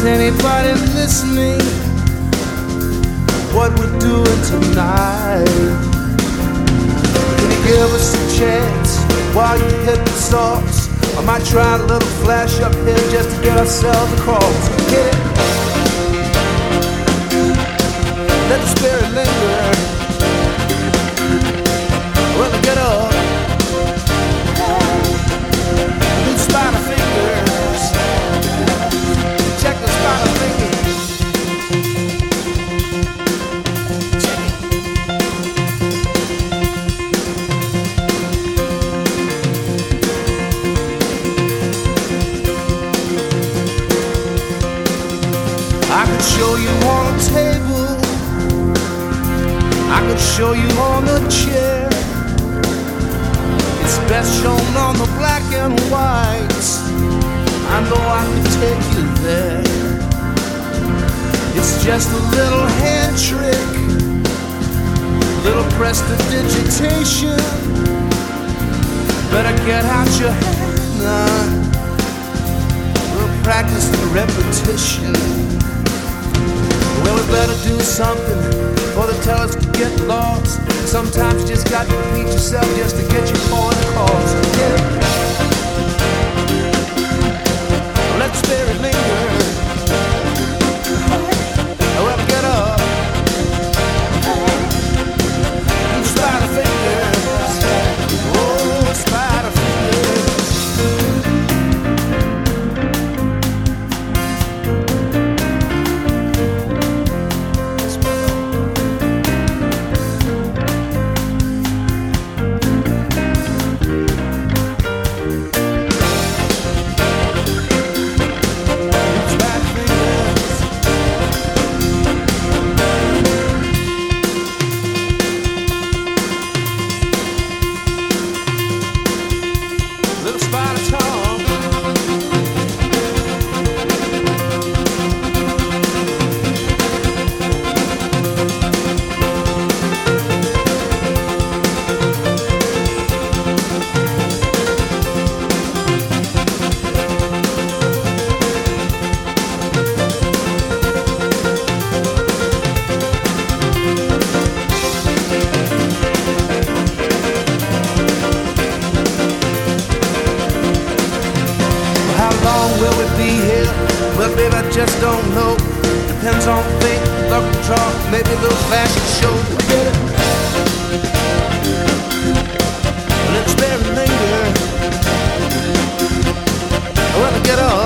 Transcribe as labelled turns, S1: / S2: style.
S1: Is anybody listening? What we're doing tonight? Can you give us a chance while you hit the sauce? I might try a little flash up here just to get ourselves across. Get it? Let the spirit linger. Well, get up. New spider fingers. Check the spider fingers. Check it. I could show you on a table, I could show you on a chair. It's best shown on the black and white. I know I can take you there. It's just a little hand trick, little prestidigitation. Better get out your hand now. We'll practice the repetition. Well, we better do something before they tell us to get lost. Sometimes you just got to repeat yourself just to get your point across. Yeah. Let the spirit linger. Well, get up. You spider fingers. Oh, spider fingers. Will we be here? Well, babe, I just don't know. Depends on fate, luck, draw, maybe a little fashion show. Get it? Let's bear linger. Well, get up.